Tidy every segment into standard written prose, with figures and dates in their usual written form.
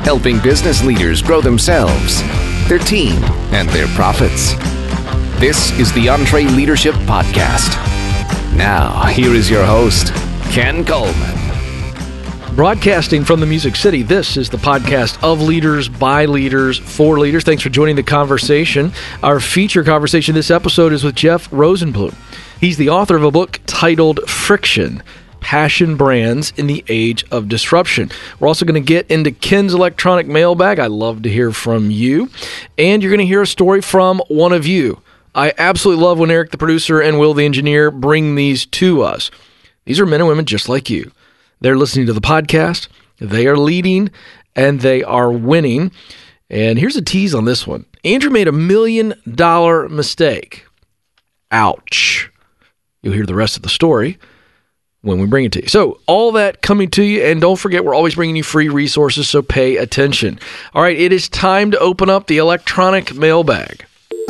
helping business leaders grow themselves, their team, and their profits. This is the EntreLeadership Podcast. Now, here is your host, Ken Coleman. Broadcasting from the Music City, this is the podcast of leaders, by leaders, for leaders. Thanks for joining the conversation. Our feature conversation this episode is with Jeff Rosenblum. He's the author of a book titled Friction: Passion Brands in the Age of Disruption. We're also going to get into Ken's electronic mailbag. I love to hear from you. And you're going to hear a story from one of you. I absolutely love when Eric, the producer, and Will, the engineer, bring these to us. These are men and women just like you. They're listening to the podcast, they are leading, and they are winning. And here's a tease on this one. Andrew made $1 million mistake. Ouch. You'll hear the rest of the story when we bring it to you. So all that coming to you, and don't forget, we're always bringing you free resources, so pay attention. All right, it is time to open up the electronic mailbag.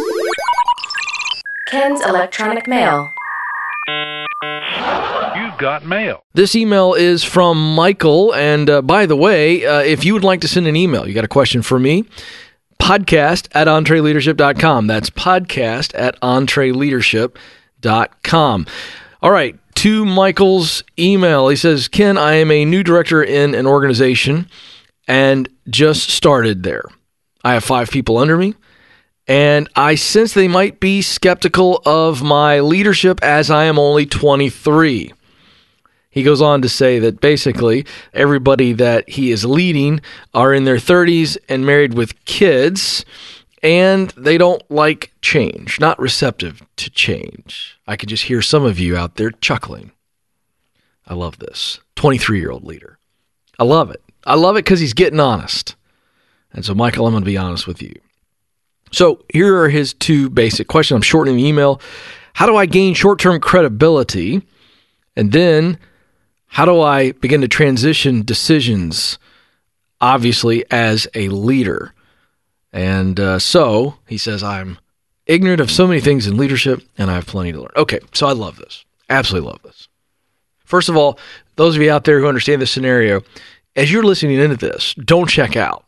Ken's electronic mail. You've got mail. This email is from Michael, and by the way, if you would like to send an email, you got a question for me, podcast@EntreLeadership.com. That's podcast@EntreLeadership.com. All right, to Michael's email, he says, Ken, I am a new director in an organization and just started there. I have 5 people under me, and I sense they might be skeptical of my leadership as I am only 23. He goes on to say that basically everybody that he is leading are in their 30s and married with kids, and they don't like change, not receptive to change. I could just hear some of you out there chuckling. I love this. 23-year-old leader. I love it. I love it because he's getting honest. And so, Michael, I'm going to be honest with you. So here are his 2 basic questions. I'm shortening the email. How do I gain short-term credibility? And then, how do I begin to transition decisions, obviously, as a leader? And so, he says, I'm ignorant of so many things in leadership, and I have plenty to learn. Okay, so I love this. Absolutely love this. First of all, those of you out there who understand this scenario, as you're listening into this, don't check out.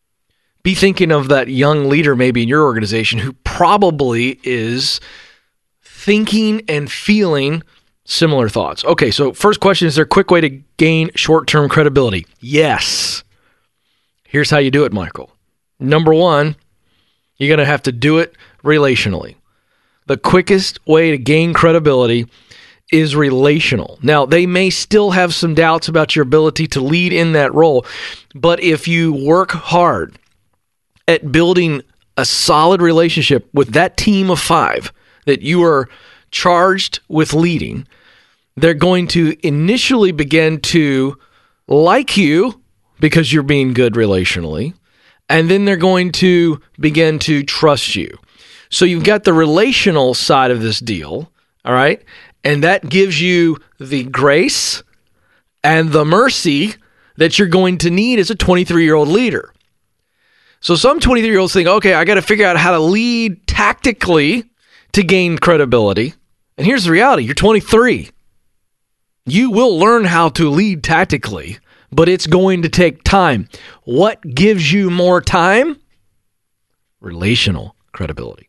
Be thinking of that young leader maybe in your organization who probably is thinking and feeling similar thoughts. Okay, so first question, is there a quick way to gain short-term credibility? Yes. Here's how you do it, Michael. Number 1, you're going to have to do it relationally. The quickest way to gain credibility is relational. Now, they may still have some doubts about your ability to lead in that role, but if you work hard at building a solid relationship with that team of 5 that you are charged with leading, they're going to initially begin to like you because you're being good relationally, and then they're going to begin to trust you. So you've got the relational side of this deal, all right? And that gives you the grace and the mercy that you're going to need as a 23-year-old leader. So some 23-year-olds think, okay, I got to figure out how to lead tactically to gain credibility. And here's the reality. You're 23. You will learn how to lead tactically, but it's going to take time. What gives you more time? Relational credibility.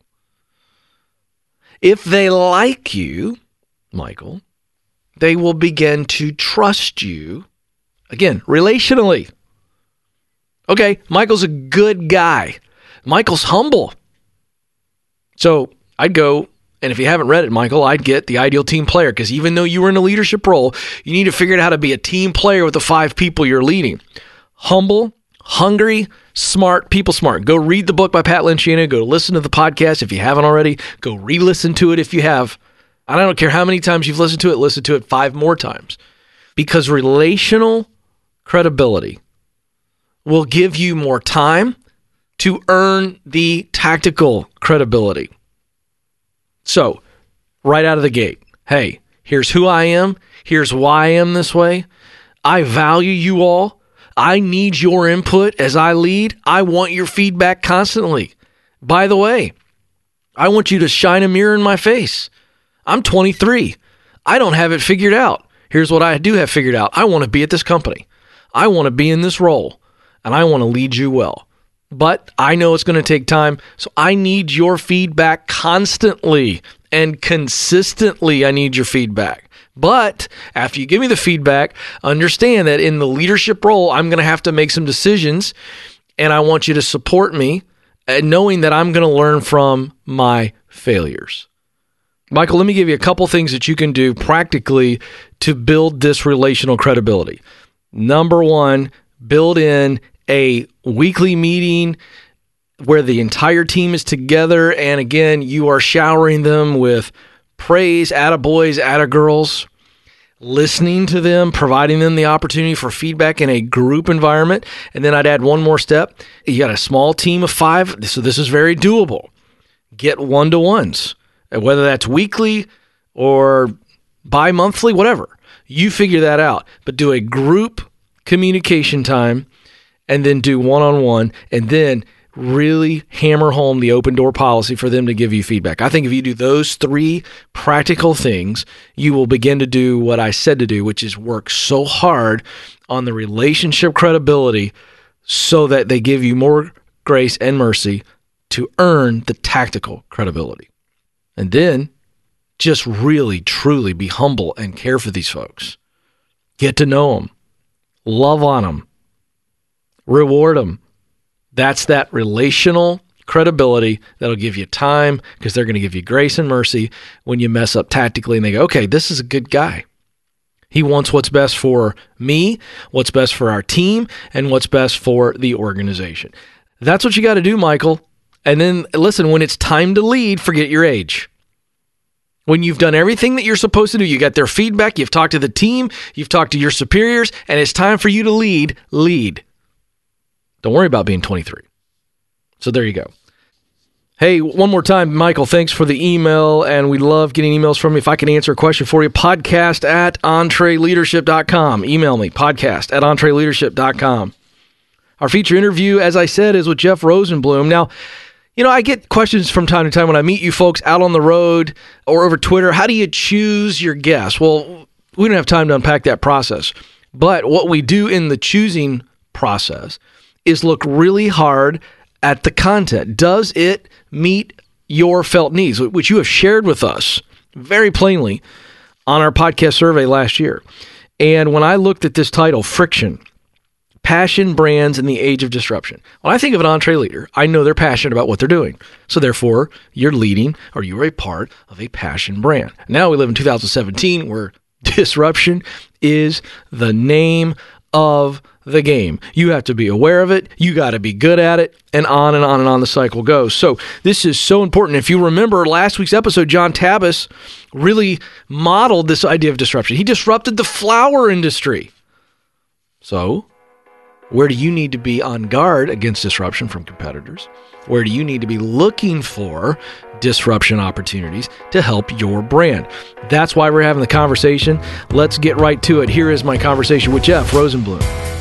If they like you, Michael, they will begin to trust you, again, relationally. Okay, Michael's a good guy. Michael's humble. So I'd go, and if you haven't read it, Michael, I'd get The Ideal Team Player, because even though you were in a leadership role, you need to figure out how to be a team player with the 5 people you're leading. Humble, hungry, smart, people smart. Go read the book by Pat Lencioni. Go listen to the podcast if you haven't already. Go re-listen to it if you have. I don't care how many times you've listened to it, listen to it 5 more times. Because relational credibility will give you more time to earn the tactical credibility. So, right out of the gate, hey, here's who I am. Here's why I am this way. I value you all. I need your input as I lead. I want your feedback constantly. By the way, I want you to shine a mirror in my face. I'm 23. I don't have it figured out. Here's what I do have figured out. I want to be at this company. I want to be in this role. and I want to lead you well. But I know it's going to take time, so I need your feedback constantly and consistently. I need your feedback. But after you give me the feedback, understand that in the leadership role, I'm going to have to make some decisions, and I want you to support me, knowing that I'm going to learn from my failures. Michael, let me give you a couple things that you can do practically to build this relational credibility. Number one, build in a weekly meeting where the entire team is together, and again, you are showering them with praise, attaboys, attagirls, listening to them, providing them the opportunity for feedback in a group environment. And then I'd add one more step. You got a small team of 5, so this is very doable. Get one-to-ones, whether that's weekly or bi-monthly, whatever. You figure that out, but do a group communication time and then do one-on-one, and then really hammer home the open door policy for them to give you feedback. I think if you do those 3 practical things, you will begin to do what I said to do, which is work so hard on the relationship credibility so that they give you more grace and mercy to earn the tactical credibility. And then just really, truly be humble and care for these folks. Get to know them. Love on them. Reward them. That's that relational credibility that'll give you time, because they're going to give you grace and mercy when you mess up tactically and they go, okay, this is a good guy. He wants what's best for me, what's best for our team, and what's best for the organization. That's what you got to do, Michael. And then listen, when it's time to lead, forget your age. When you've done everything that you're supposed to do, you got their feedback, you've talked to the team, you've talked to your superiors, and it's time for you to lead. Don't worry about being 23. So there you go. Hey, one more time, Michael, thanks for the email, and we love getting emails from you. If I can answer a question for you, podcast@entreleadership.com. Email me, podcast@entreleadership.com. Our feature interview, as I said, is with Jeff Rosenblum. Now, I get questions from time to time when I meet you folks out on the road or over Twitter. How do you choose your guests? Well, we don't have time to unpack that process. But what we do in the choosing process is look really hard at the content. Does it meet your felt needs, which you have shared with us very plainly on our podcast survey last year? And when I looked at this title, Friction, Passion Brands in the Age of Disruption, when I think of an EntreLeader, I know they're passionate about what they're doing. So therefore, you're leading, or you're a part of a passion brand. Now we live in 2017 where disruption is the name of the game. You have to be aware of it. You got to be good at it, and on and on and on the cycle goes. So this is so important. If you remember last week's episode, John Tabas really modeled this idea of disruption. He disrupted the flower industry. So where do you need to be on guard against disruption from competitors? Where do you need to be looking for disruption opportunities to help your brand? That's why we're having the conversation. Let's get right to it. Here is my conversation with Jeff Rosenblum.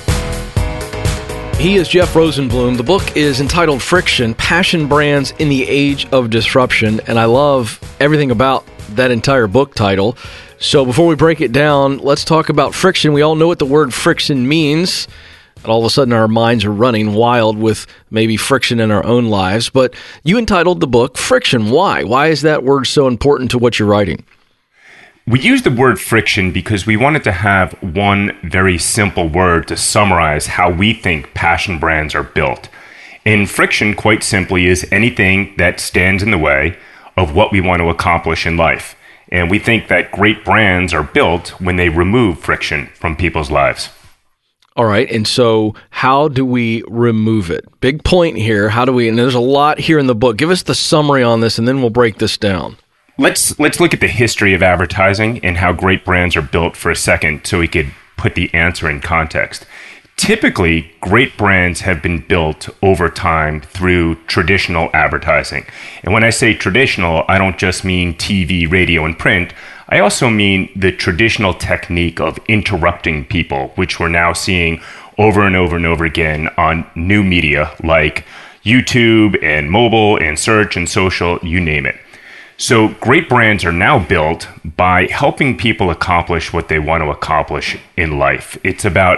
He is Jeff Rosenblum. The book is entitled Friction, Passion Brands in the Age of Disruption, and I love everything about that entire book title. So before we break it down, let's talk about friction. We all know what the word friction means. And all of a sudden our minds are running wild with maybe friction in our own lives. But you entitled the book Friction. Why? Why is that word so important to what you're writing? We use the word friction because we wanted to have one very simple word to summarize how we think passion brands are built. And friction, quite simply, is anything that stands in the way of what we want to accomplish in life. And we think that great brands are built when they remove friction from people's lives. All right, and so how do we remove it? Big point here. How do we, and there's a lot here in the book. Give us the summary on this, and then we'll break this down. Let's look at the history of advertising and how great brands are built for a second so we could put the answer in context. Typically, great brands have been built over time through traditional advertising. And when I say traditional, I don't just mean TV, radio, and print. I also mean the traditional technique of interrupting people, which we're now seeing over and over and over again on new media like YouTube and mobile and search and social, you name it. So great brands are now built by helping people accomplish what they want to accomplish in life. It's about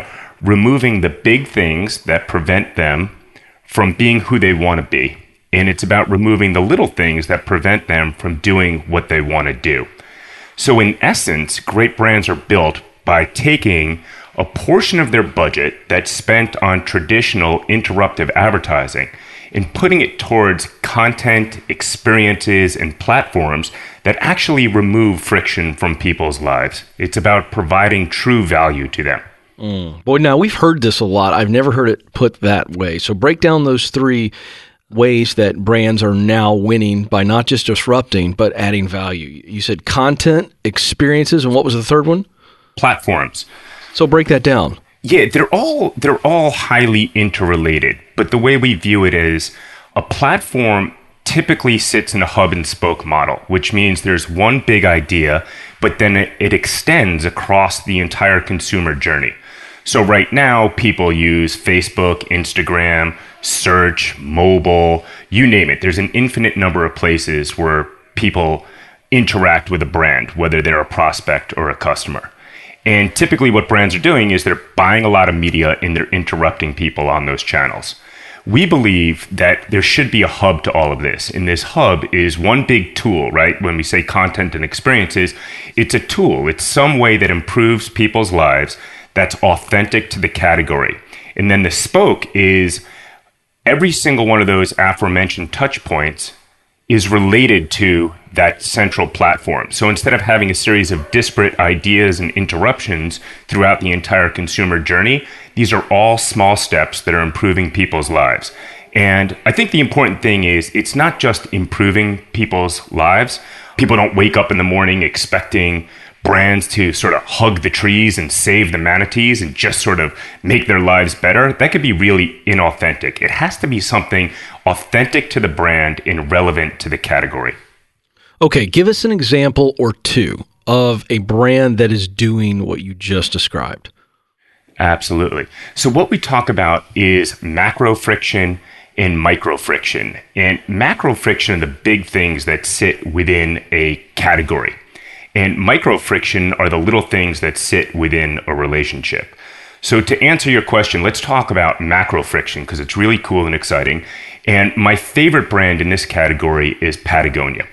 removing the big things that prevent them from being who they want to be. And it's about removing the little things that prevent them from doing what they want to do. So in essence, great brands are built by taking a portion of their budget that's spent on traditional interruptive advertising and putting it towards content, experiences, and platforms that actually remove friction from people's lives. It's about providing true value to them. Boy, now we've heard this a lot. I've never heard it put that way. So break down those three ways that brands are now winning by not just disrupting, but adding value. You said content, experiences, and what was the third one? Platforms. So break that down. Yeah, they're all highly interrelated, but the way we view it is a platform typically sits in a hub and spoke model, which means there's one big idea, but then it extends across the entire consumer journey. So right now, people use Facebook, Instagram, search, mobile, you name it. There's an infinite number of places where people interact with a brand, whether they're a prospect or a customer. And typically what brands are doing is they're buying a lot of media and they're interrupting people on those channels. We believe that there should be a hub to all of this. And this hub is one big tool, right? When we say content and experiences, it's a tool. It's some way that improves people's lives that's authentic to the category. And then the spoke is every single one of those aforementioned touch points is related to that central platform. So instead of having a series of disparate ideas and interruptions throughout the entire consumer journey, these are all small steps that are improving people's lives. And I think the important thing is it's not just improving people's lives. People don't wake up in the morning expecting brands to sort of hug the trees and save the manatees and just sort of make their lives better. That could be really inauthentic. It has to be something authentic to the brand and relevant to the category. Okay, give us an example or two of a brand that is doing what you just described. Absolutely. So what we talk about is macro friction and micro friction. And macro friction are the big things that sit within a category. And micro friction are the little things that sit within a relationship. So to answer your question, let's talk about macro friction because it's really cool and exciting. And my favorite brand in this category is Patagonia.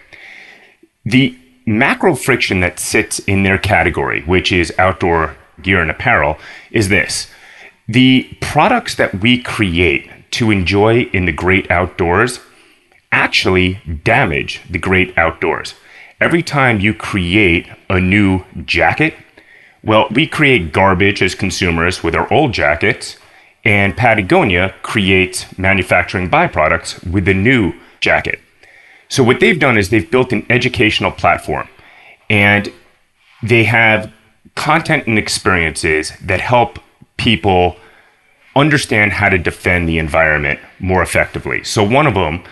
The macro friction that sits in their category, which is outdoor gear and apparel, is this. The products that we create to enjoy in the great outdoors actually damage the great outdoors. Every time you create a new jacket, well, we create garbage as consumers with our old jackets, and Patagonia creates manufacturing byproducts with the new jacket. So what they've done is they've built an educational platform, and they have content and experiences that help people understand how to defend the environment more effectively. So one of them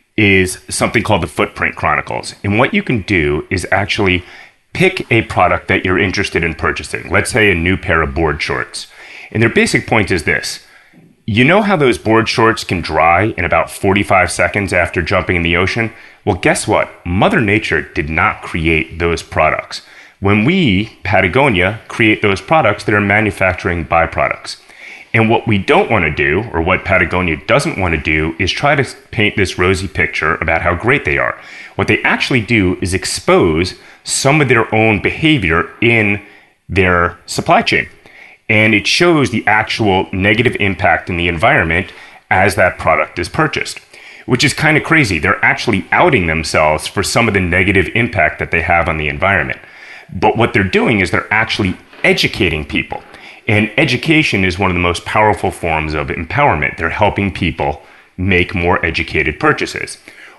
is something called the Footprint Chronicles. And what you can do is actually pick a product that you're interested in purchasing. Let's say a new pair of board shorts. And their basic point is this. You know how those board shorts can dry in about 45 seconds after jumping in the ocean? Well, guess what? Mother Nature did not create those products. When we, Patagonia, create those products, they're manufacturing byproducts. And what we don't want to do, or what Patagonia doesn't want to do, is try to paint this rosy picture about how great they are. What they actually do is expose some of their own behavior in their supply chain. And it shows the actual negative impact in the environment as that product is purchased, which is kind of crazy. They're actually outing themselves for some of the negative impact that they have on the environment. But what they're doing is they're actually educating people. And education is one of the most powerful forms of empowerment. They're helping people make more educated purchases.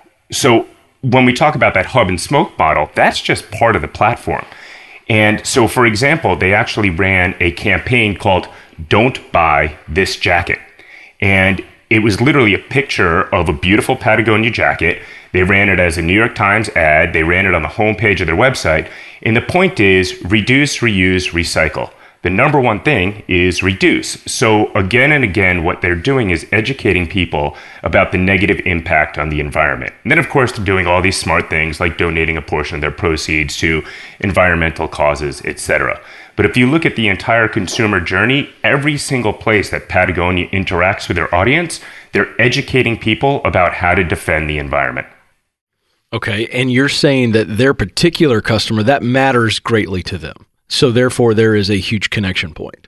So when we talk about that hub and spoke model, that's just part of the platform. And so, for example, they actually ran a campaign called Don't Buy This Jacket. And it was literally a picture of a beautiful Patagonia jacket. They ran it as a New York Times ad. They ran it on the homepage of their website. And the point is reduce, reuse, recycle. the number one thing is reduce. So again and again, what they're doing is educating people about the negative impact on the environment. And then, of course, they're doing all these smart things like donating a portion of their proceeds to environmental causes, etc. But if you look at the entire consumer journey, every single place that Patagonia interacts with their audience, they're educating people about how to defend the environment. Okay, and you're saying that their particular customer, that matters greatly to them. So therefore, there is a huge connection point.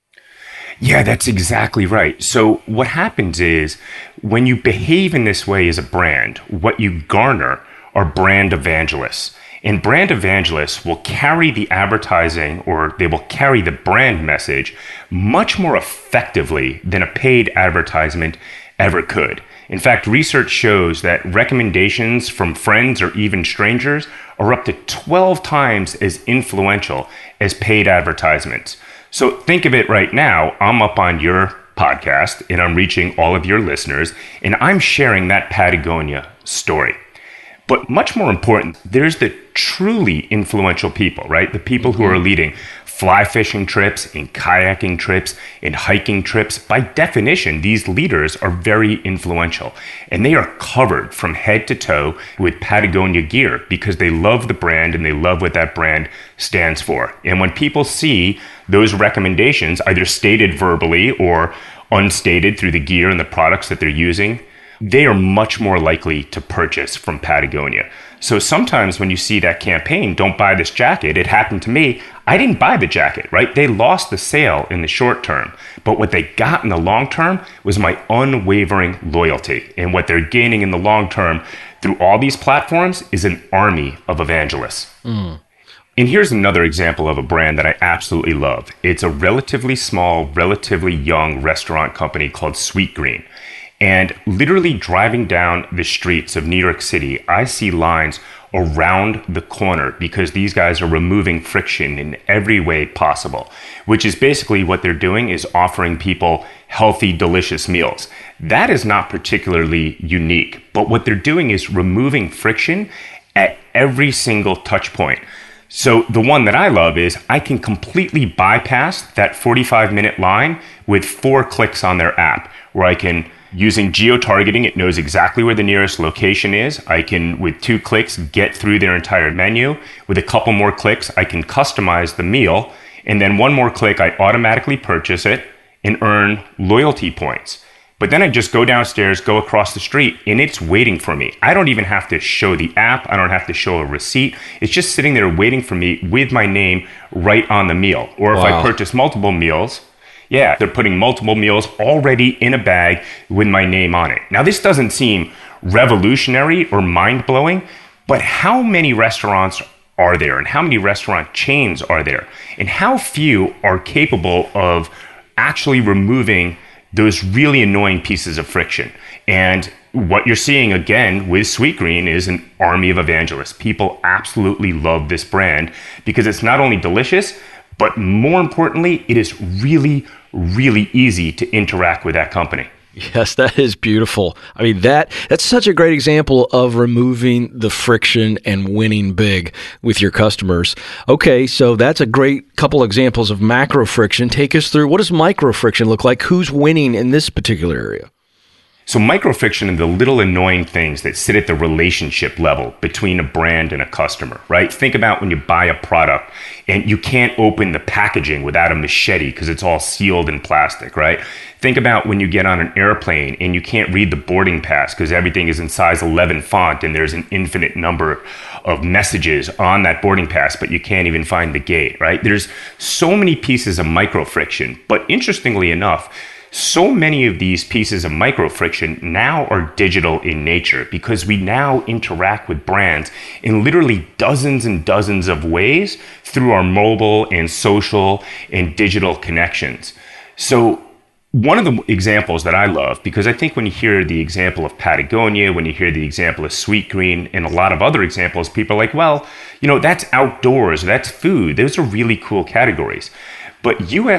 Yeah, that's exactly right. So what happens is when you behave in this way as a brand, what you garner are brand evangelists. And brand evangelists will carry the advertising, or they will carry the brand message much more effectively than a paid advertisement ever could. In fact, research shows that recommendations from friends or even strangers are up to 12 times as influential as paid advertisements. So think of it right now. I'm up on your podcast and I'm reaching all of your listeners and I'm sharing that Patagonia story. But much more important, there's the truly influential people, right? The people who are leading fly fishing trips and kayaking trips and hiking trips. By definition, these leaders are very influential and they are covered from head to toe with Patagonia gear because they love the brand and they love what that brand stands for. And when people see those recommendations, either stated verbally or unstated through the gear and the products that they're using, they are much more likely to purchase from Patagonia. So sometimes when you see that campaign, don't buy this jacket, it happened to me. I didn't buy the jacket, right? They lost the sale in the short term. But what they got in the long term was my unwavering loyalty. And what they're gaining in the long term through all these platforms is an army of evangelists. And here's another example of a brand that I absolutely love. It's a relatively small, relatively young restaurant company called Sweetgreen. And literally driving down the streets of New York City, I see lines around the corner because these guys are removing friction in every way possible, which is basically what they're doing is offering people healthy, delicious meals. That is not particularly unique, but what they're doing is removing friction at every single touch point. So the one that I love is I can completely bypass that 45-minute line with 4 clicks on their app, where I can, using geo-targeting, it knows exactly where the nearest location is. I can, with 2 clicks, get through their entire menu. With a couple more clicks, I can customize the meal. And then 1 more click, I automatically purchase it and earn loyalty points. But then I just go downstairs, go across the street, and it's waiting for me. I don't even have to show the app. I don't have to show a receipt. It's just sitting there waiting for me with my name right on the meal. Or if I purchase multiple meals, yeah, they're putting multiple meals already in a bag with my name on it. Now, this doesn't seem revolutionary or mind-blowing, but how many restaurants are there and how many restaurant chains are there? And how few are capable of actually removing those really annoying pieces of friction? And what you're seeing again with Sweetgreen is an army of evangelists. People absolutely love this brand because it's not only delicious, but more importantly, it is really, really easy to interact with that company. Yes, that is beautiful. I mean, that's such a great example of removing the friction and winning big with your customers. Okay, so that's a great couple examples of macro friction. Take us through, what does micro friction look like? Who's winning in this particular area? So microfriction are the little annoying things that sit at the relationship level between a brand and a customer, right? Think about when you buy a product and you can't open the packaging without a machete because it's all sealed in plastic, right? Think about when you get on an airplane and you can't read the boarding pass because everything is in size 11 font and there's an infinite number of messages on that boarding pass, but you can't even find the gate, right? There's so many pieces of microfriction, but interestingly enough, so many of these pieces of microfriction now are digital in nature because we now interact with brands in literally dozens and dozens of ways through our mobile and social and digital connections. So one of the examples that I love, because I think when you hear the example of Patagonia, when you hear the example of Sweetgreen, and a lot of other examples, people are like, well, you know, that's outdoors, that's food. Those are really cool categories. But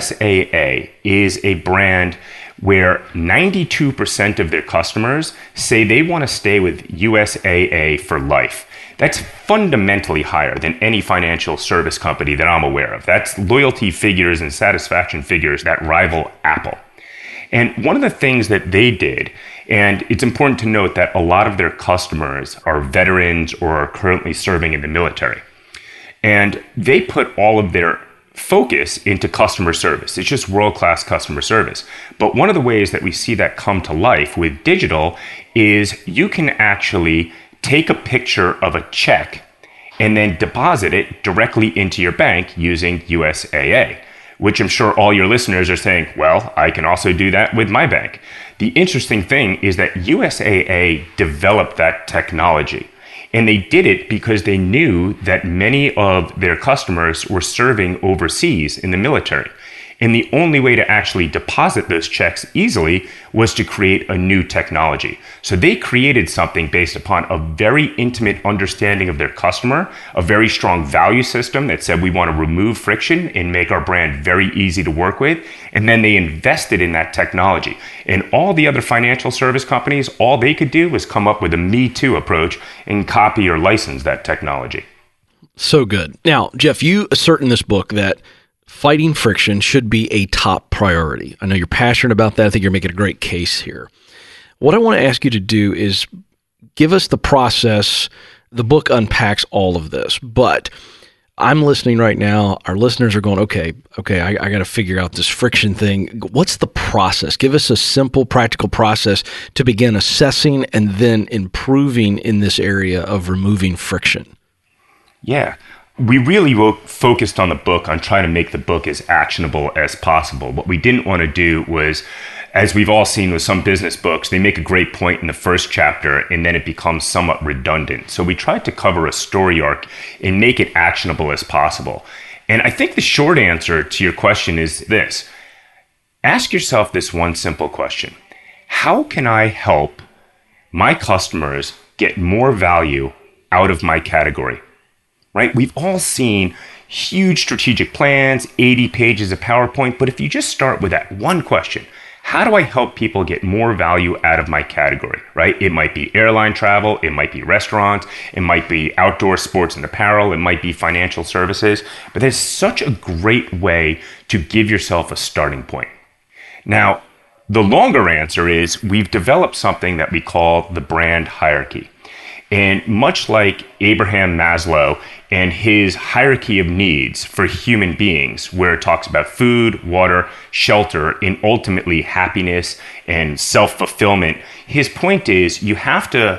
USAA is a brand where 92% of their customers say they want to stay with USAA for life. That's fundamentally higher than any financial service company that I'm aware of. That's loyalty figures and satisfaction figures that rival Apple. And one of the things that they did, and it's important to note that a lot of their customers are veterans or are currently serving in the military. And they put all of their focus into customer service. It's just world-class customer service. But one of the ways that we see that come to life with digital is you can actually take a picture of a check and then deposit it directly into your bank using USAA, which I'm sure all your listeners are saying, well, I can also do that with my bank. The interesting thing is that USAA developed that technology. And they did it because they knew that many of their customers were serving overseas in the military. And the only way to actually deposit those checks easily was to create a new technology. So they created something based upon a very intimate understanding of their customer, a very strong value system that said we want to remove friction and make our brand very easy to work with. And then they invested in that technology. And all the other financial service companies, all they could do was come up with a Me Too approach and copy or license that technology. So good. Now, Jeff, you assert in this book that fighting friction should be a top priority. I know you're passionate about that. I think you're making a great case here. What I want to ask you to do is give us the process. The book unpacks all of this, but I'm listening right now. Our listeners are going, okay, I got to figure out this friction thing. What's the process? Give us a simple, practical process to begin assessing and then improving in this area of removing friction. Yeah. We really focused on the book on trying to make the book as actionable as possible. What we didn't want to do was, as we've all seen with some business books, they make a great point in the first chapter and then it becomes somewhat redundant. So we tried to cover a story arc and make it actionable as possible. And I think the short answer to your question is this. Ask yourself this one simple question. How can I help my customers get more value out of my category? Right? We've all seen huge strategic plans, 80 pages of PowerPoint, but if you just start with that one question, how do I help people get more value out of my category, right? It might be airline travel, it might be restaurants, it might be outdoor sports and apparel, it might be financial services, but there's such a great way to give yourself a starting point. Now, the longer answer is we've developed something that we call the brand hierarchy. And much like Abraham Maslow and his hierarchy of needs for human beings, where it talks about food, water, shelter, and ultimately happiness and self-fulfillment, his point is you have to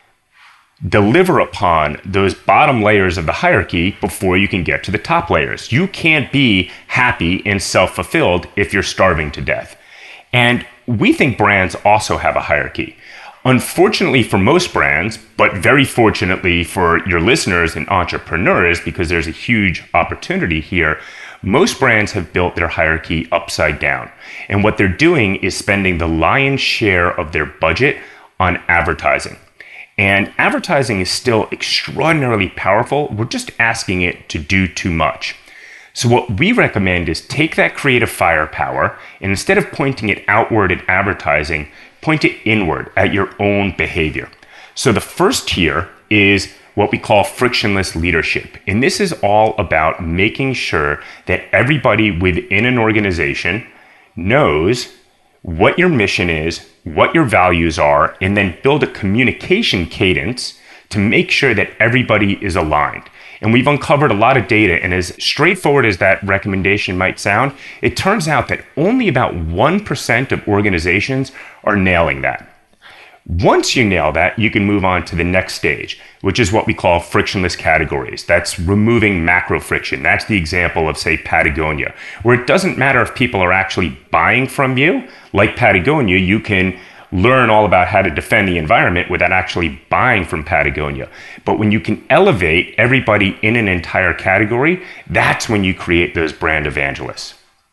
deliver upon those bottom layers of the hierarchy before you can get to the top layers. You can't be happy and self-fulfilled if you're starving to death. And we think brands also have a hierarchy. Unfortunately for most brands, but very fortunately for your listeners and entrepreneurs, because there's a huge opportunity here, most brands have built their hierarchy upside down. And what they're doing is spending the lion's share of their budget on advertising. And advertising is still extraordinarily powerful. We're just asking it to do too much. So what we recommend is take that creative firepower and instead of pointing it outward in advertising, point it inward at your own behavior. So the first tier is what we call frictionless leadership. And this is all about making sure that everybody within an organization knows what your mission is, what your values are, and then build a communication cadence to make sure that everybody is aligned. And we've uncovered a lot of data, and as straightforward as that recommendation might sound, it turns out that only about 1% of organizations are nailing that. Once you nail that, you can move on to the next stage, which is what we call frictionless categories. That's removing macro friction. That's the example of, say, Patagonia, where it doesn't matter if people are actually buying from you. Like Patagonia, you can learn all about how to defend the environment without actually buying from Patagonia. But when you can elevate everybody in an entire category, that's when you create those brand evangelists.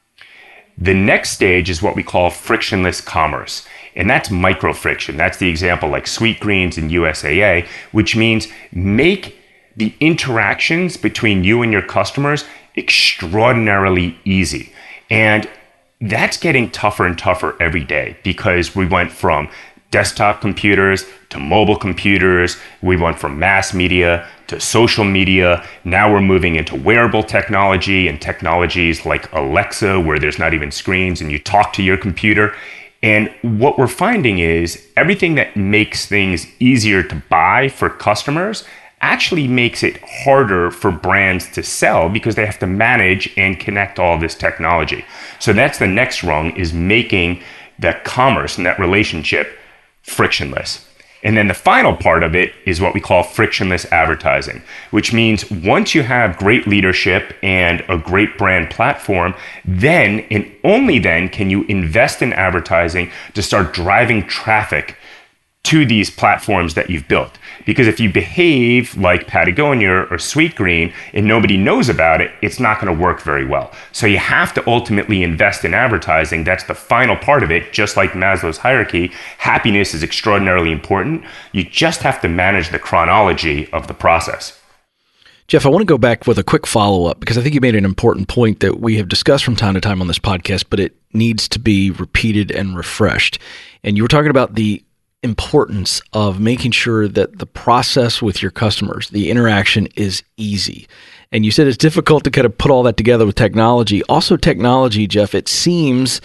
The next stage is what we call frictionless commerce. And that's micro friction. That's the example like Sweetgreens and USAA, which means make the interactions between you and your customers extraordinarily easy. And that's getting tougher and tougher every day because we went from desktop computers to mobile computers. We went from mass media to social media. Now we're moving into wearable technology and technologies like Alexa, where there's not even screens and you talk to your computer. And what we're finding is everything that makes things easier to buy for customers actually makes it harder for brands to sell because they have to manage and connect all this technology. So that's the next rung, is making that commerce and that relationship frictionless. And then the final part of it is what we call frictionless advertising, which means once you have great leadership and a great brand platform, then and only then can you invest in advertising to start driving traffic to these platforms that you've built. Because if you behave like Patagonia or Sweetgreen and nobody knows about it, it's not going to work very well. So you have to ultimately invest in advertising. That's the final part of it. Just like Maslow's hierarchy, happiness is extraordinarily important. You just have to manage the chronology of the process. Jeff, I want to go back with a quick follow-up because I think you made an important point that we have discussed from time to time on this podcast, but it needs to be repeated and refreshed. And you were talking about the importance of making sure that the process with your customers, the interaction, is easy. And you said it's difficult to kind of put all that together with technology. Also, technology, Jeff, it seems,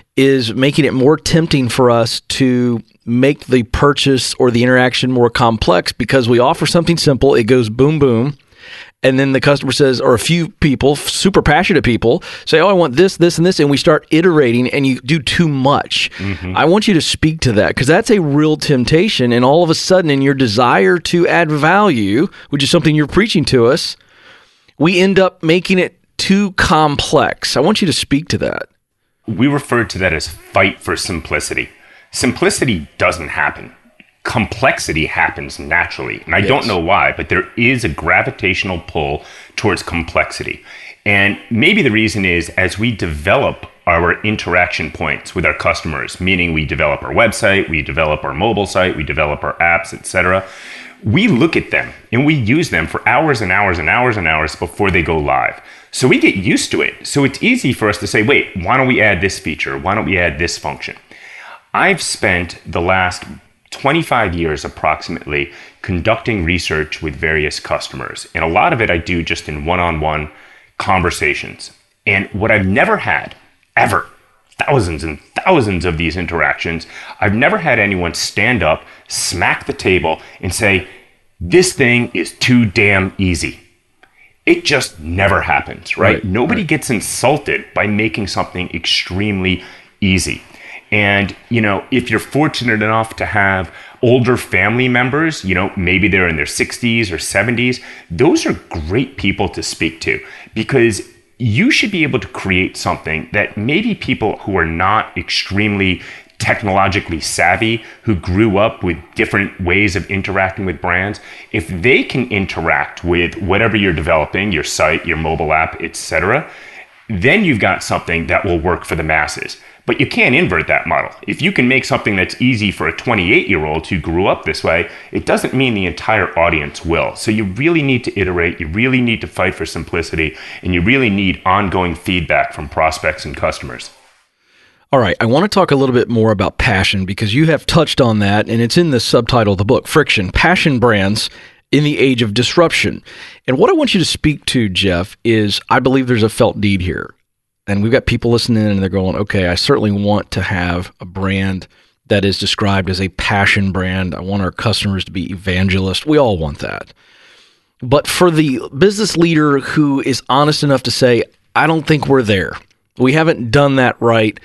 is making it more tempting for us to make the purchase or the interaction more complex because we offer something simple, it goes boom, boom. And then the customer says, or a few people, super passionate people, say, oh, I want this, this, and this. And we start iterating and you do too much. Mm-hmm. I want you to speak to that because that's a real temptation. And all of a sudden, in your desire to add value, which is something you're preaching to us, we end up making it too complex. I want you to speak to that. We refer to that as fight for simplicity. Simplicity doesn't happen. Complexity happens naturally. And I don't know why, but there is a gravitational pull towards complexity. And maybe the reason is as we develop our interaction points with our customers, meaning we develop our website, we develop our mobile site, we develop our apps, etc., we look at them and we use them for hours and hours and hours and hours before they go live. So we get used to it. So it's easy for us to say, wait, why don't we add this feature? Why don't we add this function? I've spent the last 25 years approximately conducting research with various customers. And a lot of it I do just in one-on-one conversations. And what I've never had, ever, thousands and thousands of these interactions, I've never had anyone stand up, smack the table, and say, this thing is too damn easy. It just never happens, right? Nobody gets insulted by making something extremely easy. And, you know, if you're fortunate enough to have older family members, you know, maybe they're in their 60s or 70s, those are great people to speak to because you should be able to create something that maybe people who are not extremely technologically savvy, who grew up with different ways of interacting with brands, if they can interact with whatever you're developing, your site, your mobile app, etc., then you've got something that will work for the masses. But you can't invert that model. If you can make something that's easy for a 28-year-old who grew up this way, it doesn't mean the entire audience will. So you really need to iterate, you really need to fight for simplicity, and you really need ongoing feedback from prospects and customers. All right, I want to talk a little bit more about passion because you have touched on that, and it's in the subtitle of the book, Friction, Passion Brands in the Age of Disruption. And what I want you to speak to, Jeff, is I believe there's a felt need here. And we've got people listening and they're going, okay, I certainly want to have a brand that is described as a passion brand. I want our customers to be evangelists. We all want that. But for the business leader who is honest enough to say, I don't think we're there. We haven't done that right.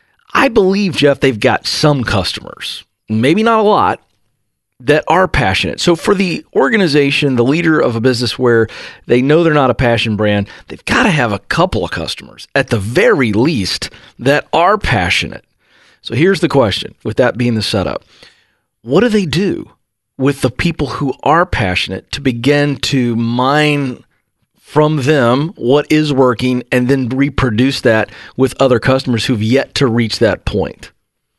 I believe, Jeff, they've got some customers, maybe not a lot, that are passionate. So for the organization, the leader of a business where they know they're not a passion brand, they've got to have a couple of customers, at the very least, that are passionate. So here's the question, with that being the setup. What do they do with the people who are passionate to begin to mine from them what is working and then reproduce that with other customers who've yet to reach that point?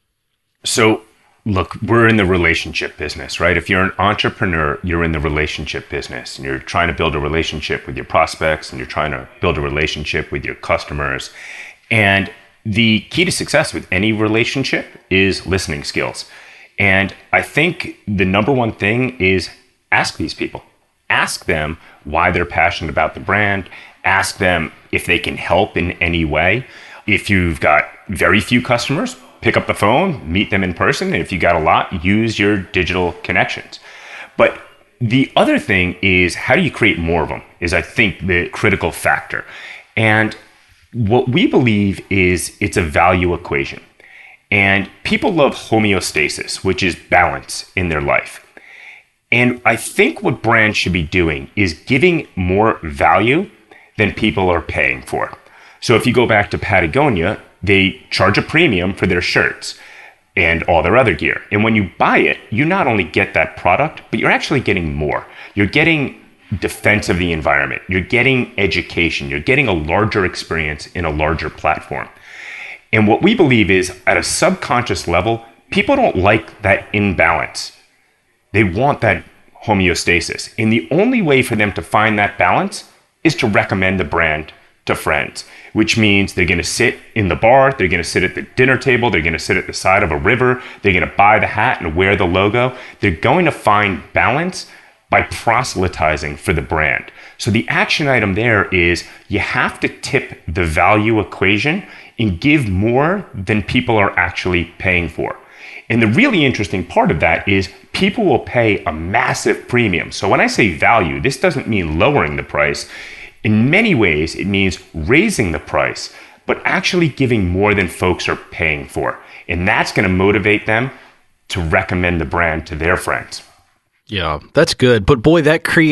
So look, we're in the relationship business, right? If you're an entrepreneur, you're in the relationship business and you're trying to build a relationship with your prospects and you're trying to build a relationship with your customers. And the key to success with any relationship is listening skills. And I think the number one thing is ask these people. Ask them why they're passionate about the brand. Ask them if they can help in any way. If you've got very few customers, pick up the phone, meet them in person. And if you got a lot, use your digital connections. But the other thing is, how do you create more of them is, I think, the critical factor. And what we believe is it's a value equation. And people love homeostasis, which is balance in their life. And I think what brands should be doing is giving more value than people are paying for. So if you go back to Patagonia, they charge a premium for their shirts and all their other gear. And when you buy it, you not only get that product, but you're actually getting more. You're getting defense of the environment. You're getting education. You're getting a larger experience in a larger platform. And what we believe is, at a subconscious level, people don't like that imbalance. They want that homeostasis. And the only way for them to find that balance is to recommend the brand to friends, which means they're going to sit in the bar, they're going to sit at the dinner table, they're going to sit at the side of a river, they're going to buy the hat and wear the logo. They're going to find balance by proselytizing for the brand. So the action item there is, you have to tip the value equation and give more than people are actually paying for. And the really interesting part of that is, people will pay a massive premium. So when I say value, this doesn't mean lowering the price. In many ways, it means raising the price, but actually giving more than folks are paying for. And that's going to motivate them to recommend the brand to their friends. Yeah, that's good. But boy,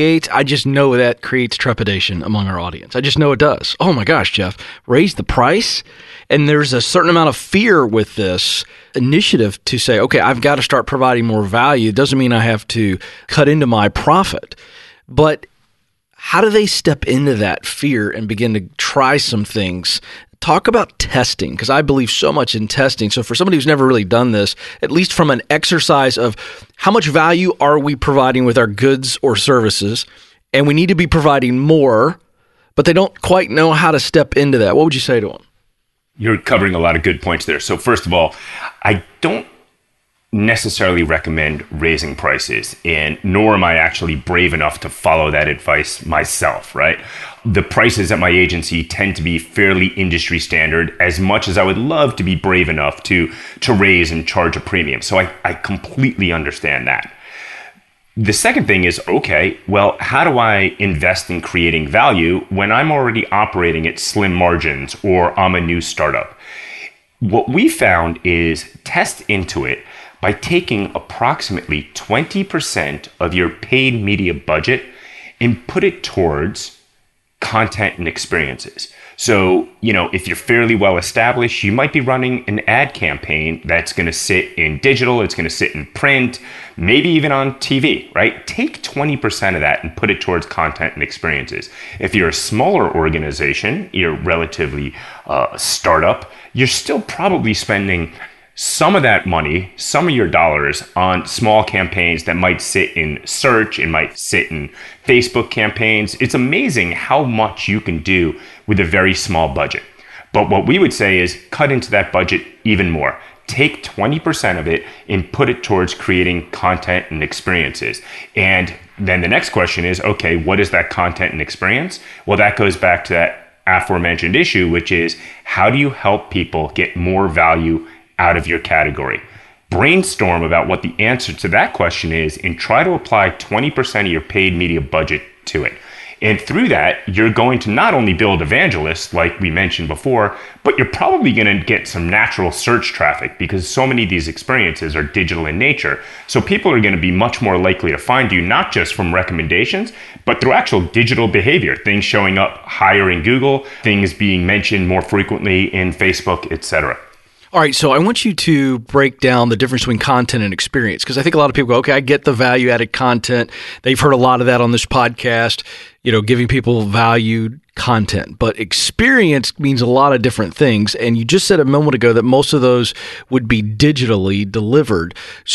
I just know that creates trepidation among our audience. I just know it does. Oh my gosh, Jeff, raise the price? And there's a certain amount of fear with this initiative to say, okay, I've got to start providing more value. It doesn't mean I have to cut into my profit. But how do they step into that fear and begin to try some things? Talk about testing, because I believe so much in testing. So for somebody who's never really done this, at least from an exercise of how much value are we providing with our goods or services, and we need to be providing more, but they don't quite know how to step into that. What would you say to them? You're covering a lot of good points there. So first of all, I don't necessarily recommend raising prices, and nor am I actually brave enough to follow that advice myself, right? The prices at my agency tend to be fairly industry standard, as much as I would love to be brave enough to raise and charge a premium. So I completely understand that. The second thing is, okay, well, how do I invest in creating value when I'm already operating at slim margins or I'm a new startup? What we found is, test Intuit by taking approximately 20% of your paid media budget and put it towards content and experiences. So, if you're fairly well established, you might be running an ad campaign that's going to sit in digital, it's going to sit in print, maybe even on TV, right? Take 20% of that and put it towards content and experiences. If you're a smaller organization, you're relatively startup, you're still probably spending some of that money, some of your dollars, on small campaigns that might sit in search, it might sit in Facebook campaigns. It's amazing how much you can do with a very small budget. But what we would say is, cut into that budget even more. Take 20% of it and put it towards creating content and experiences. And then the next question is, okay, what is that content and experience? Well, that goes back to that aforementioned issue, which is, how do you help people get more value out of your category? Brainstorm about what the answer to that question is and try to apply 20% of your paid media budget to it. And through that, you're going to not only build evangelists, like we mentioned before, but you're probably going to get some natural search traffic, because so many of these experiences are digital in nature. So people are going to be much more likely to find you, not just from recommendations, but through actual digital behavior, things showing up higher in Google, things being mentioned more frequently in Facebook, etc. All right, so I want you to break down the difference between content and experience, because I think a lot of people go, okay, I get the value-added content. They've heard a lot of that on this podcast, giving people valued content. But experience means a lot of different things, and you just said a moment ago that most of those would be digitally delivered.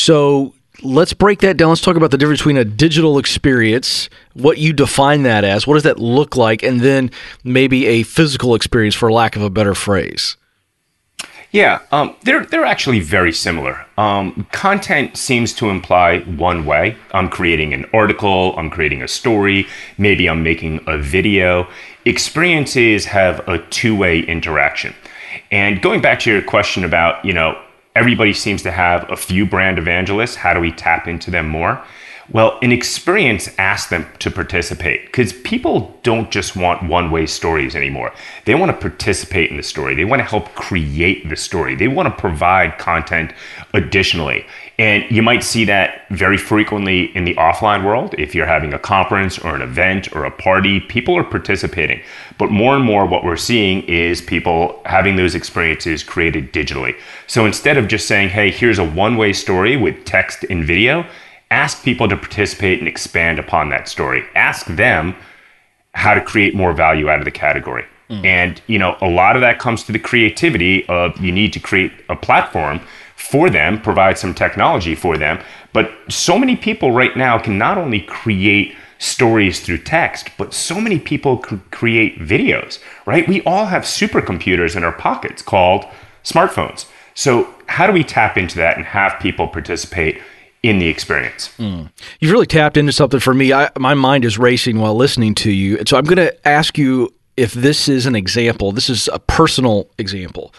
So let's break that down. Let's talk about the difference between a digital experience, what you define that as, what does that look like, and then maybe a physical experience, for lack of a better phrase. Yeah, they're actually very similar. Content seems to imply one way. I'm creating an article, I'm creating a story, maybe I'm making a video. Experiences have a two-way interaction. And going back to your question about, everybody seems to have a few brand evangelists. How do we tap into them more? Well, an experience asks them to participate because people don't just want one-way stories anymore. They want to participate in the story. They want to help create the story. They want to provide content additionally. And you might see that very frequently in the offline world. If you're having a conference or an event or a party, people are participating. But more and more what we're seeing is people having those experiences created digitally. So instead of just saying, hey, here's a one-way story with text and video, ask people to participate and expand upon that story. Ask them how to create more value out of the category. And, a lot of that comes to the creativity of you need to create a platform for them, provide some technology for them. But so many people right now can not only create stories through text, but so many people can create videos, right? We all have supercomputers in our pockets called smartphones. So how do we tap into that and have people participate in the experience? You've really tapped into something for me. My mind is racing while listening to you. And so I'm going to ask you if this is an example. This is a personal example.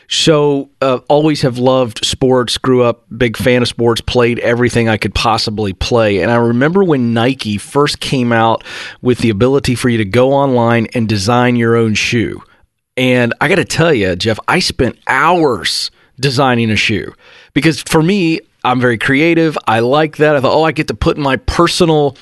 So always have loved sports, grew up big fan of sports, played everything I could possibly play. And I remember when Nike first came out with the ability for you to go online and design your own shoe. And I got to tell you, Jeff, I spent hours designing a shoe because for me, I'm very creative. I like that. I thought, I get to put my personal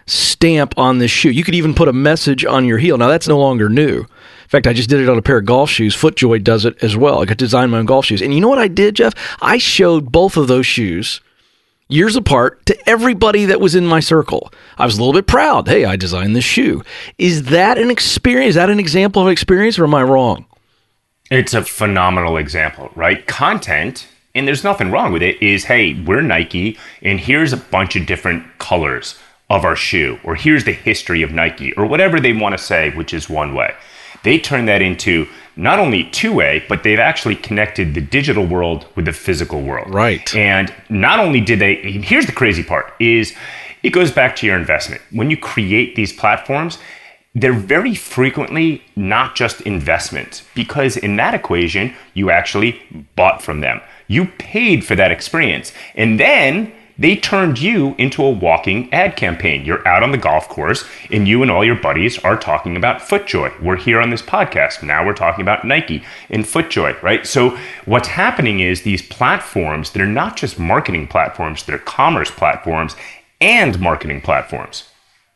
stamp on this shoe. You could even put a message on your heel. Now, that's no longer new. In fact, I just did it on a pair of golf shoes. FootJoy does it as well. I got to design my own golf shoes. And you know what I did, Jeff? I showed both of those shoes years apart to everybody that was in my circle. I was a little bit proud. Hey, I designed this shoe. Is that an experience? Is that an example of experience, or am I wrong? It's a phenomenal example, right? Content, and there's nothing wrong with it, is, hey, we're Nike, and here's a bunch of different colors of our shoe, or here's the history of Nike, or whatever they want to say, which is one way. They turn that into not only two-way, but they've actually connected the digital world with the physical world. Right. And not only did they, here's the crazy part, is it goes back to your investment. When you create these platforms, they're very frequently not just investments, because in that equation, you actually bought from them. You paid for that experience. And then they turned you into a walking ad campaign. You're out on the golf course and you and all your buddies are talking about FootJoy. We're here on this podcast. Now we're talking about Nike and FootJoy, right? So what's happening is these platforms, they're not just marketing platforms, they're commerce platforms and marketing platforms.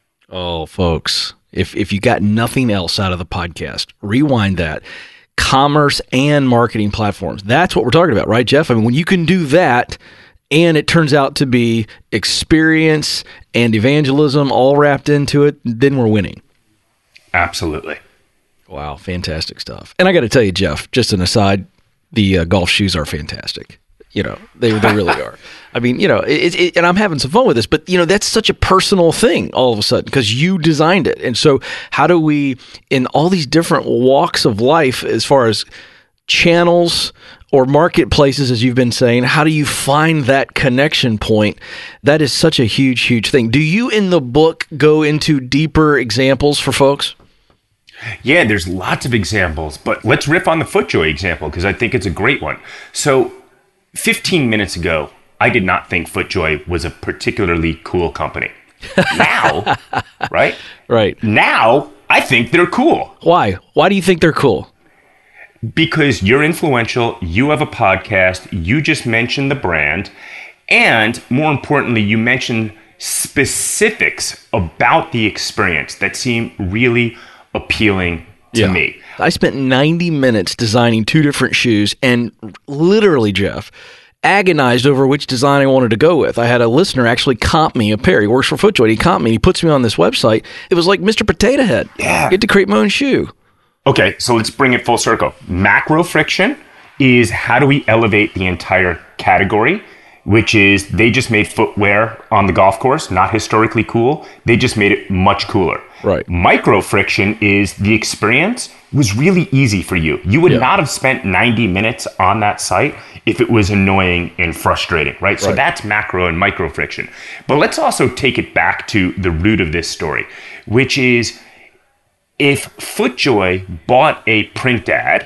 Oh, folks, if you got nothing else out of the podcast, rewind that. Commerce and marketing platforms. That's what we're talking about, right, Jeff? I mean, when you can do that, and it turns out to be experience and evangelism all wrapped into it, then we're winning. Absolutely. Wow, fantastic stuff. And I got to tell you, Jeff, just an aside, the golf shoes are fantastic. They really are. I mean, and I'm having some fun with this, but, that's such a personal thing all of a sudden because you designed it. And so how do we, in all these different walks of life, as far as channels or marketplaces, as you've been saying, how do you find that connection point? That is such a huge, huge thing. Do you in the book go into deeper examples for folks? Yeah, there's lots of examples, but let's riff on the FootJoy example because I think it's a great one. So 15 minutes ago, I did not think FootJoy was a particularly cool company. Now, right? Right. Now, I think they're cool. Why? Why do you think they're cool? Because you're influential, you have a podcast, you just mentioned the brand, and more importantly, you mentioned specifics about the experience that seem really appealing to me. I spent 90 minutes designing 2 different shoes and literally, Jeff, agonized over which design I wanted to go with. I had a listener actually comp me a pair. He works for FootJoy. He comped me. He puts me on this website. It was like Mr. Potato Head. Yeah. I get to create my own shoe. Okay, so let's bring it full circle. Macro friction is how do we elevate the entire category? which is they just made footwear on the golf course, not historically cool. They just made it much cooler. Right. Micro friction is the experience was really easy for you. You would not have spent 90 minutes on that site if it was annoying and frustrating, right? So that's macro and micro friction. But let's also take it back to the root of this story, which is if FootJoy bought a print ad,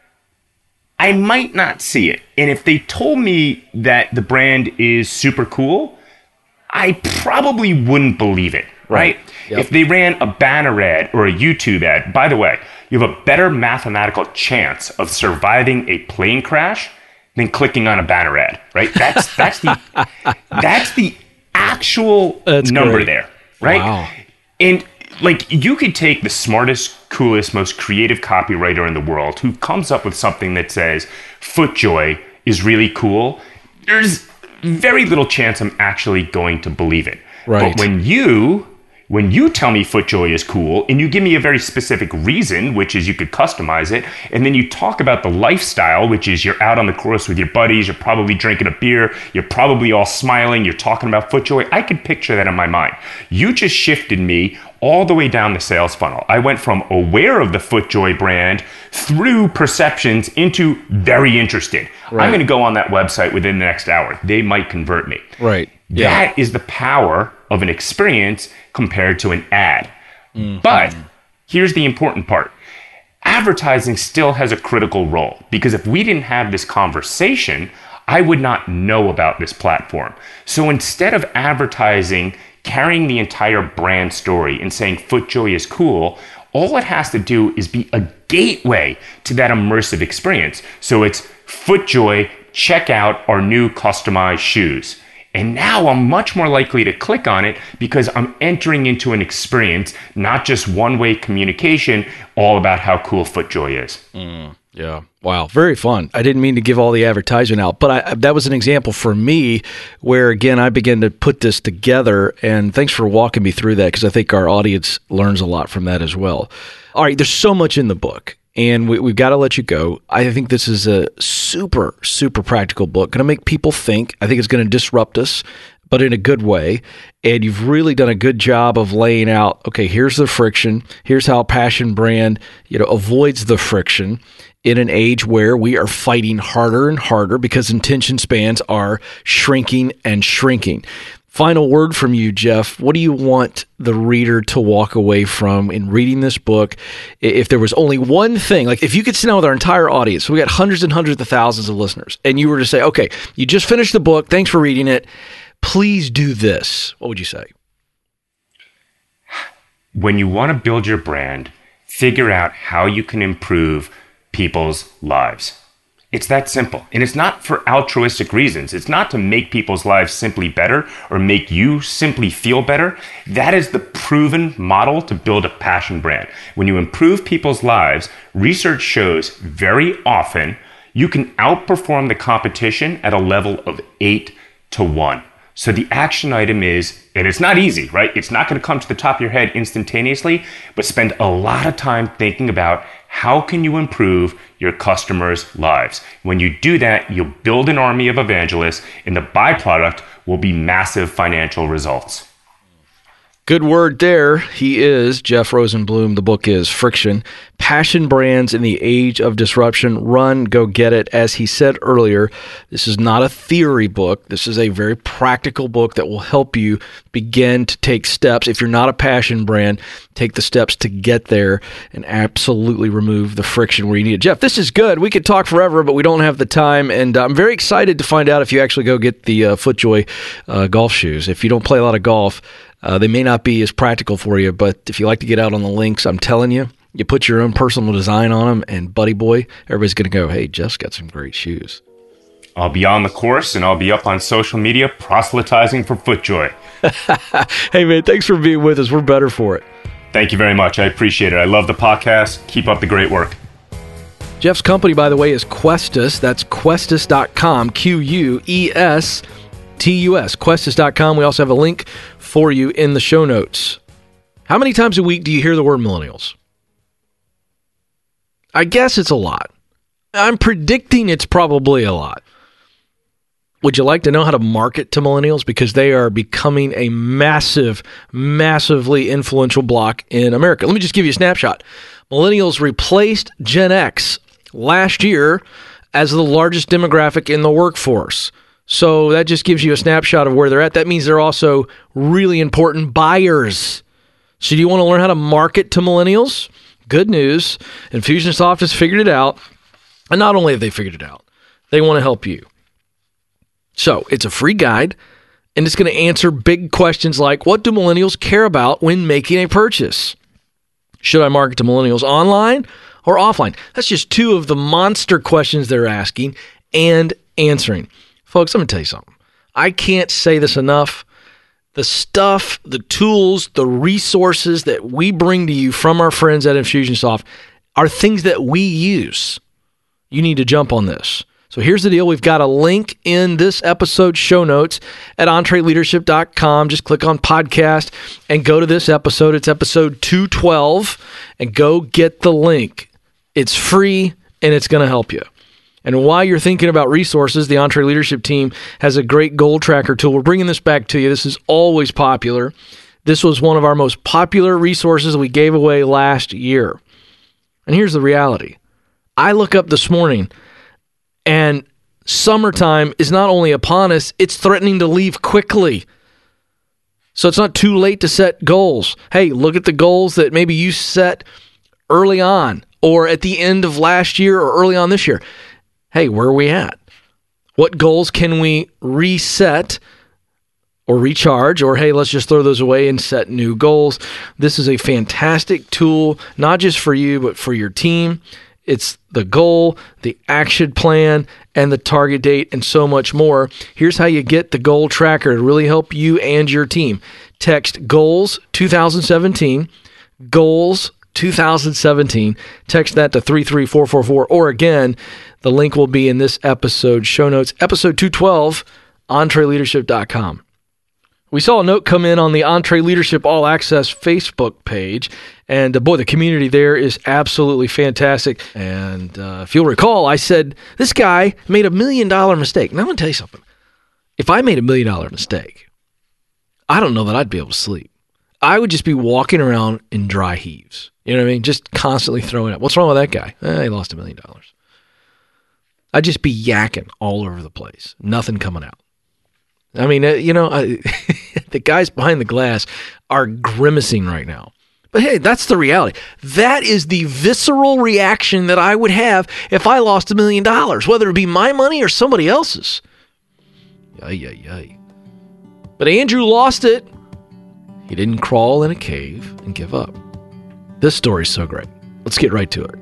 I might not see it. And if they told me that the brand is super cool, I probably wouldn't believe it, right? Yep. If they ran a banner ad or a YouTube ad, by the way, you have a better mathematical chance of surviving a plane crash than clicking on a banner ad, right? That's the actual number there, right? Wow. And like you could take the smartest, coolest, most creative copywriter in the world who comes up with something that says FootJoy is really cool. There's very little chance I'm actually going to believe it. Right. But when you tell me FootJoy is cool and you give me a very specific reason, which is you could customize it, and then you talk about the lifestyle, which is you're out on the course with your buddies, you're probably drinking a beer, you're probably all smiling, you're talking about FootJoy, I could picture that in my mind. You just shifted me all the way down the sales funnel. I went from aware of the FootJoy brand through perceptions into very interested. Right. I'm going to go on that website within the next hour. They might convert me. Right. That is the power of an experience compared to an ad. But here's the important part. Advertising still has a critical role because if we didn't have this conversation, I would not know about this platform. So instead of advertising, carrying the entire brand story and saying FootJoy is cool, all it has to do is be a gateway to that immersive experience. So it's FootJoy, check out our new customized shoes. And now I'm much more likely to click on it because I'm entering into an experience, not just one-way communication, all about how cool FootJoy is. Yeah. Wow. Very fun. I didn't mean to give all the advertising out, but that was an example for me where, again, I began to put this together. And thanks for walking me through that because I think our audience learns a lot from that as well. All right. There's so much in the book. And we've got to let you go. I think this is a super, super practical book. Going to make people think. I think it's going to disrupt us, but in a good way. And you've really done a good job of laying out, okay, here's the friction. Here's how Passion Brand, avoids the friction in an age where we are fighting harder and harder because attention spans are shrinking and shrinking. Final word from you, Jeff. What do you want the reader to walk away from in reading this book? If there was only one thing, like if you could sit down with our entire audience, so we got hundreds and hundreds of thousands of listeners, and you were to say, okay, you just finished the book, thanks for reading it, please do this. What would you say? When you want to build your brand, figure out how you can improve people's lives. It's that simple. And it's not for altruistic reasons. It's not to make people's lives simply better or make you simply feel better. That is the proven model to build a passion brand. When you improve people's lives, research shows very often you can outperform the competition at a level of 8-1. So the action item is, and it's not easy, right? It's not going to come to the top of your head instantaneously, but spend a lot of time thinking about how can you improve your customers' lives. When you do that, you'll build an army of evangelists, and the byproduct will be massive financial results. Good word there. He is Jeff Rosenblum. The book is Friction, Passion Brands in the Age of Disruption. Run, go get it. As he said earlier, this is not a theory book. This is a very practical book that will help you begin to take steps. If you're not a passion brand, take the steps to get there and absolutely remove the friction where you need it. Jeff, this is good. We could talk forever, but we don't have the time. And I'm very excited to find out if you actually go get the FootJoy golf shoes. If you don't play a lot of golf, they may not be as practical for you, but if you like to get out on the links, I'm telling you, you put your own personal design on them, and buddy boy, everybody's going to go, hey, Jeff's got some great shoes. I'll be on the course, and I'll be up on social media proselytizing for FootJoy. Hey, man, thanks for being with us. We're better for it. Thank you very much. I appreciate it. I love the podcast. Keep up the great work. Jeff's company, by the way, is Questus. That's Questus.com, Questus. Questus.com. We also have a link for you in the show notes. How many times a week do you hear the word millennials? I guess it's a lot. I'm predicting it's probably a lot. Would you like to know how to market to millennials? Because they are becoming a massively influential block in America. Let me just give you a snapshot. Millennials replaced Gen X last year as the largest demographic in the workforce. So that just gives you a snapshot of where they're at. That means they're also really important buyers. So do you want to learn how to market to millennials? Good news. Infusionsoft has figured it out. And not only have they figured it out, they want to help you. So it's a free guide, and it's going to answer big questions like, what do millennials care about when making a purchase? Should I market to millennials online or offline? That's just two of the monster questions they're asking and answering. Folks, let me tell you something. I can't say this enough. The stuff, the tools, the resources that we bring to you from our friends at Infusionsoft are things that we use. You need to jump on this. So here's the deal. We've got a link in this episode's show notes at EntreLeadership.com. Just click on podcast and go to this episode. It's episode 212, and go get the link. It's free, and it's going to help you. And while you're thinking about resources, the EntreLeadership team has a great goal tracker tool. We're bringing this back to you. This is always popular. This was one of our most popular resources we gave away last year. And here's the reality. I look up this morning, and summertime is not only upon us, it's threatening to leave quickly. So it's not too late to set goals. Hey, look at the goals that maybe you set early on or at the end of last year or early on this year. Hey, where are we at? What goals can we reset or recharge? Or, hey, let's just throw those away and set new goals. This is a fantastic tool, not just for you, but for your team. It's the goal, the action plan, and the target date, and so much more. Here's how you get the goal tracker to really help you and your team. Text GOALS 2017, GOALS 2017. Text that to 33444, or again, the link will be in this episode's show notes. Episode 212, EntreLeadership.com. We saw a note come in on the EntreLeadership All Access Facebook page, and boy, the community there is absolutely fantastic. And if you'll recall, I said, this guy made $1 million mistake. Now I'm going to tell you something. If I made $1 million mistake, I don't know that I'd be able to sleep. I would just be walking around in dry heaves. You know what I mean? Just constantly throwing up. What's wrong with that guy? He lost $1 million. I'd just be yakking all over the place. Nothing coming out. I mean, the guys behind the glass are grimacing right now. But hey, that's the reality. That is the visceral reaction that I would have if I lost $1 million, whether it be my money or somebody else's. Yay. But Andrew lost it. He didn't crawl in a cave and give up. This story's so great. Let's get right to it.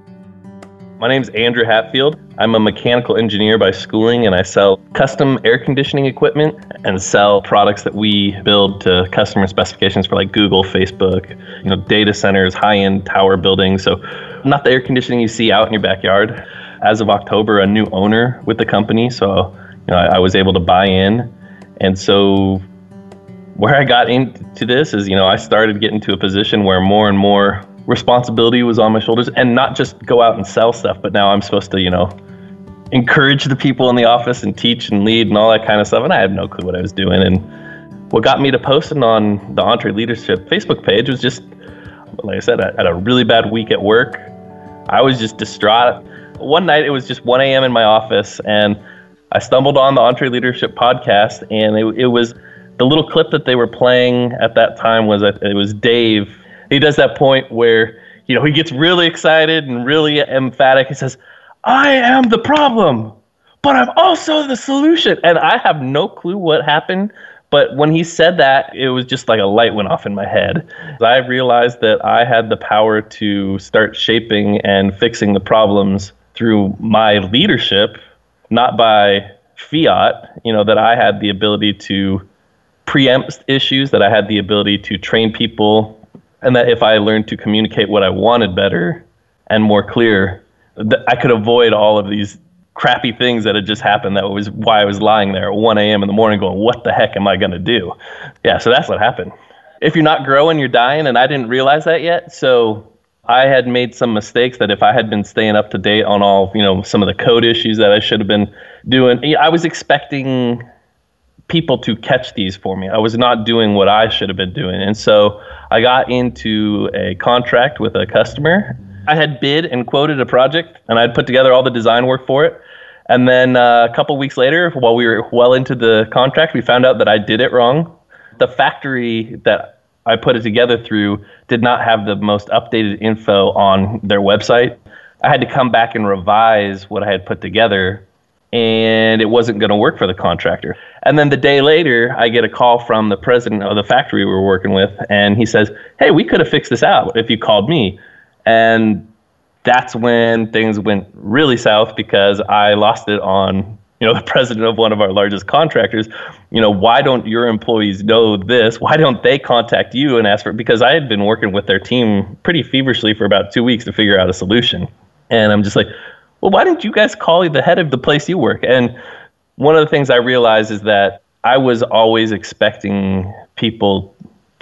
My name's Andrew Hatfield. I'm a mechanical engineer by schooling, and I sell custom air conditioning equipment and sell products that we build to customer specifications for like Google, Facebook, data centers, high-end tower buildings. So not the air conditioning you see out in your backyard. As of October, a new owner with the company, so I was able to buy in. And so where I got into this is, I started getting to a position where more and more responsibility was on my shoulders, and not just go out and sell stuff, but now I'm supposed to, encourage the people in the office and teach and lead and all that kind of stuff. And I had no clue what I was doing. And what got me to posting on the EntreLeadership Facebook page was just, like I said, I had a really bad week at work. I was just distraught. One night it was just 1 a.m. in my office, and I stumbled on the EntreLeadership podcast, and it was the little clip that they were playing at that time it was Dave. He does that point where, he gets really excited and really emphatic. He says, I am the problem, but I'm also the solution. And I have no clue what happened. But when he said that, it was just like a light went off in my head. I realized that I had the power to start shaping and fixing the problems through my leadership, not by fiat, that I had the ability to preempt issues, that I had the ability to train people, and that if I learned to communicate what I wanted better and more clear, that I could avoid all of these crappy things that had just happened. That was why I was lying there at 1 a.m. in the morning going, what the heck am I going to do? Yeah, so that's what happened. If you're not growing, you're dying, and I didn't realize that yet. So I had made some mistakes that if I had been staying up to date on all, some of the code issues that I should have been doing, I was expecting people to catch these for me. I was not doing what I should have been doing. And so I got into a contract with a customer. I had bid and quoted a project, and I'd put together all the design work for it. And then a couple weeks later, while we were well into the contract, we found out that I did it wrong. The factory that I put it together through did not have the most updated info on their website. I had to come back and revise what I had put together, and it wasn't going to work for the contractor. And then the day later, I get a call from the president of the factory we were working with, and he says, "Hey, we could have fixed this out if you called me." And that's when things went really south, because I lost it on the president of one of our largest contractors. Why don't your employees know this? Why don't they contact you and ask for it? Because I had been working with their team pretty feverishly for about 2 weeks to figure out a solution. And I'm just like, well, why didn't you guys call the head of the place you work? And one of the things I realized is that I was always expecting people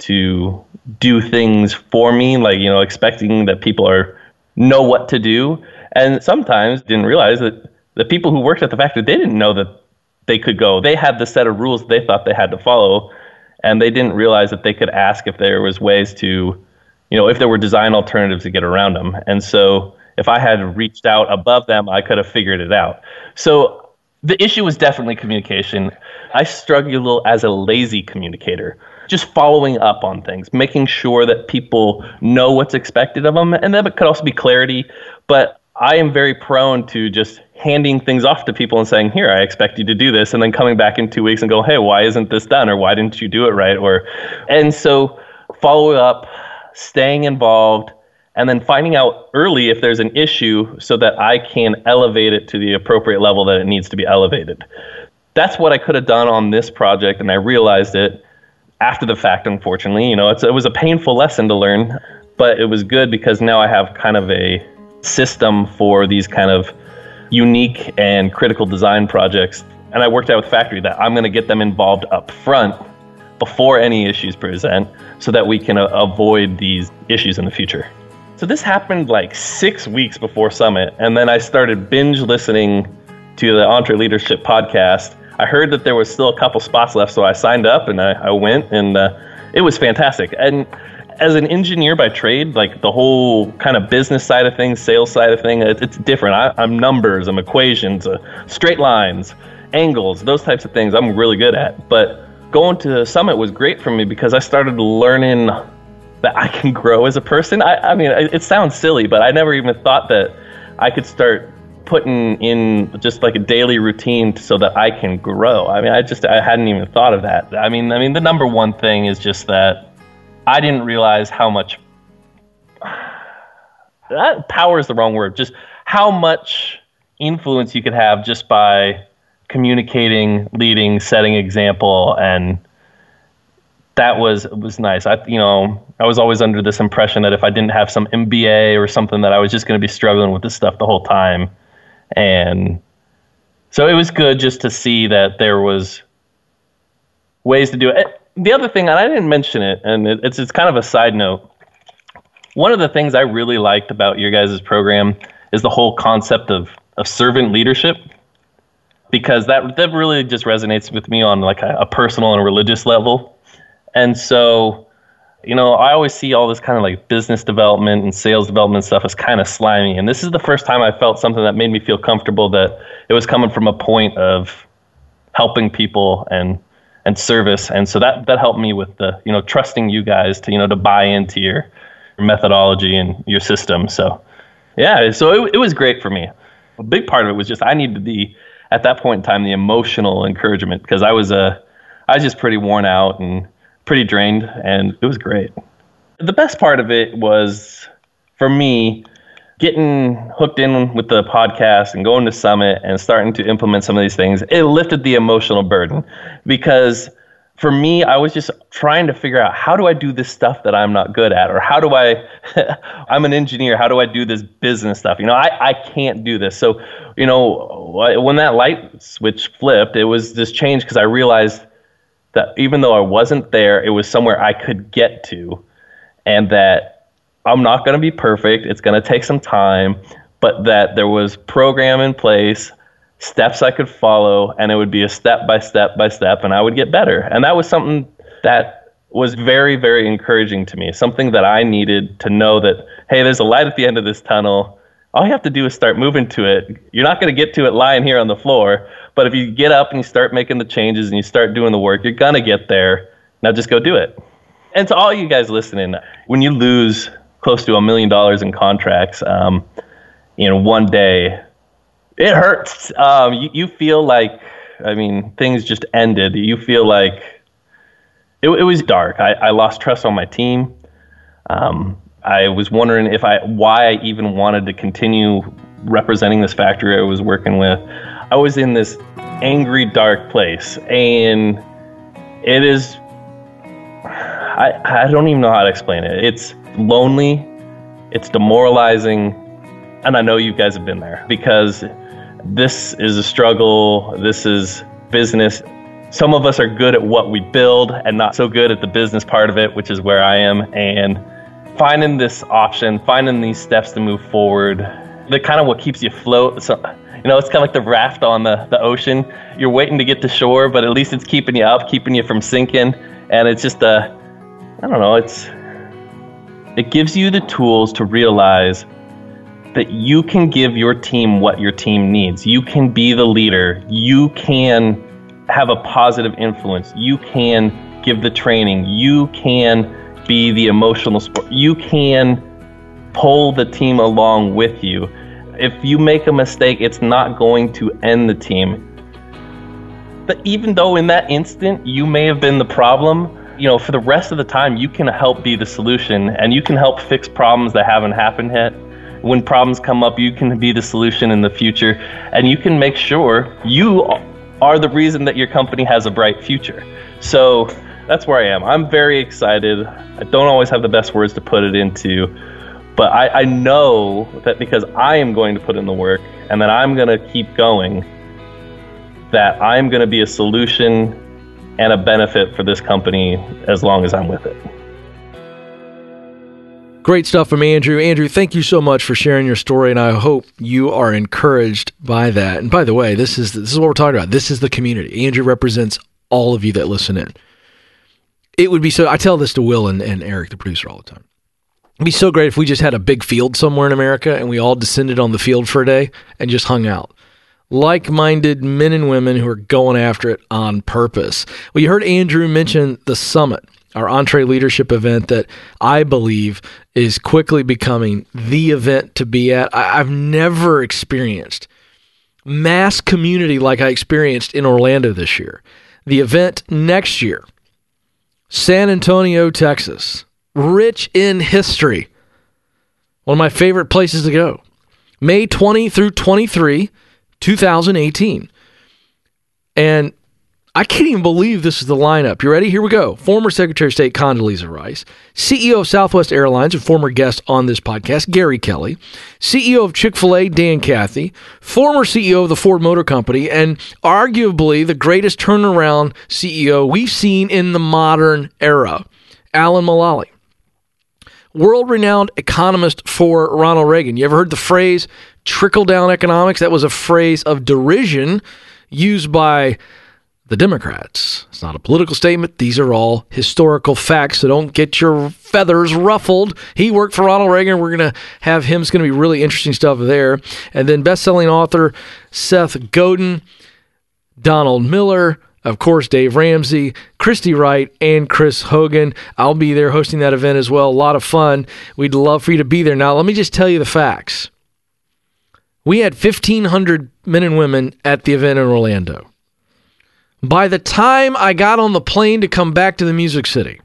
to do things for me, like, expecting that people know what to do. And sometimes didn't realize that the people who worked at the factory, they didn't know that they could go. They had the set of rules they thought they had to follow, and they didn't realize that they could ask if there was ways to, if there were design alternatives to get around them. And so if I had reached out above them, I could have figured it out. So the issue was definitely communication. I struggle as a lazy communicator, just following up on things, making sure that people know what's expected of them. And then it could also be clarity, but I am very prone to just handing things off to people and saying, "Here, I expect you to do this," and then coming back in 2 weeks and go, "Hey, why isn't this done?" Or "Why didn't you do it right?" And so follow up, staying involved, and then finding out early if there's an issue so that I can elevate it to the appropriate level that it needs to be elevated. That's what I could have done on this project, and I realized it after the fact, unfortunately. It was a painful lesson to learn, but it was good because now I have kind of a system for these kind of unique and critical design projects. And I worked out with Factory that I'm going to get them involved up front before any issues present so that we can avoid these issues in the future. So this happened like 6 weeks before Summit. And then I started binge listening to the EntreLeadership podcast. I heard that there was still a couple spots left, so I signed up and I went, and it was fantastic. And as an engineer by trade, like the whole kind of business side of things, sales side of things, it's different. I'm numbers, I'm equations, straight lines, angles, those types of things I'm really good at. But going to Summit was great for me because I started learning that I can grow as a person. I mean, it sounds silly, but I never even thought that I could start putting in just like a daily routine so that I can grow. I mean, I hadn't even thought of that. I mean, the number one thing is just that I didn't realize how much, that power is the wrong word, just how much influence you could have just by communicating, leading, setting example. And that was nice. I was always under this impression that if I didn't have some MBA or something, that I was just going to be struggling with this stuff the whole time. And so it was good just to see that there was ways to do it. The other thing, and I didn't mention it, and it's kind of a side note, one of the things I really liked about your guys' program is the whole concept of servant leadership, because that really just resonates with me on like a personal and religious level. And so, I always see all this kind of like business development and sales development stuff as kind of slimy. And this is the first time I felt something that made me feel comfortable that it was coming from a point of helping people and service. And so that helped me with the, trusting you guys to, to buy into your methodology and your system. So yeah, so it was great for me. A big part of it was just, I needed at that point in time, the emotional encouragement, because I was just pretty worn out and pretty drained, and it was great. The best part of it was, for me, getting hooked in with the podcast and going to Summit and starting to implement some of these things. It lifted the emotional burden, because for me, I was just trying to figure out, how do I do this stuff that I'm not good at? Or how do I'm an engineer, how do I do this business stuff? I can't do this. So, when that light switch flipped, it was this change, because I realized that even though I wasn't there, it was somewhere I could get to, and that I'm not going to be perfect. It's going to take some time, but that there was program in place, steps I could follow, and it would be a step by step by step, and I would get better. And that was something that was very, very encouraging to me, something that I needed to know that, hey, there's a light at the end of this tunnel. All you have to do is start moving to it. You're not going to get to it lying here on the floor, but if you get up and you start making the changes and you start doing the work, you're going to get there. Now just go do it. And to all you guys listening, when you lose close to $1 million in contracts in one day, it hurts. You feel like, things just ended. You feel like it was dark. I lost trust on my team. I was wondering why I even wanted to continue representing this factory I was working with. I was in this angry, dark place, and it is, I don't even know how to explain it. It's lonely, it's demoralizing, and I know you guys have been there, because this is a struggle, this is business. Some of us are good at what we build and not so good at the business part of it, which is where I am, and finding this option, finding these steps to move forward, the kind of what keeps you afloat. So, it's kind of like the raft on the ocean. You're waiting to get to shore, but at least it's keeping you up, keeping you from sinking. And it's just it gives you the tools to realize that you can give your team what your team needs. You can be the leader. You can have a positive influence. You can give the training. You can be the emotional support. You can pull the team along with you. If you make a mistake, it's not going to end the team. But even though in that instant you may have been the problem, for the rest of the time you can help be the solution, and you can help fix problems that haven't happened yet. When problems come up, you can be the solution in the future, and you can make sure you are the reason that your company has a bright future. So that's where I am. I'm very excited. I don't always have the best words to put it into, but I know that because I am going to put in the work and that I'm going to keep going, that I'm going to be a solution and a benefit for this company as long as I'm with it. Great stuff from Andrew. Andrew, thank you so much for sharing your story, and I hope you are encouraged by that. And by the way, this is what we're talking about. This is the community. Andrew represents all of you that listen in. It would be I tell this to Will and Eric, the producer, all the time. It'd be so great if we just had a big field somewhere in America and we all descended on the field for a day and just hung out. Like-minded men and women who are going after it on purpose. Well, you heard Andrew mention the summit, our EntreLeadership event that I believe is quickly becoming the event to be at. I've never experienced mass community like I experienced in Orlando this year. The event next year, San Antonio, Texas, rich in history. One of my favorite places to go. May 20 through 23, 2018. And I can't even believe this is the lineup. You ready? Here we go. Former Secretary of State Condoleezza Rice, CEO of Southwest Airlines and former guest on this podcast, Gary Kelly, CEO of Chick-fil-A, Dan Cathy, former CEO of the Ford Motor Company, and arguably the greatest turnaround CEO we've seen in the modern era, Alan Mulally. World-renowned economist for Ronald Reagan. You ever heard the phrase trickle-down economics? That was a phrase of derision used by the Democrats. It's not a political statement. These are all historical facts, so don't get your feathers ruffled. He worked for Ronald Reagan. We're going to have him. It's going to be really interesting stuff there. And then best-selling author Seth Godin, Donald Miller, of course, Dave Ramsey, Christy Wright, and Chris Hogan. I'll be there hosting that event as well. A lot of fun. We'd love for you to be there. Now, let me just tell you the facts. We had 1,500 men and women at the event in Orlando. By the time I got on the plane to come back to the Music City,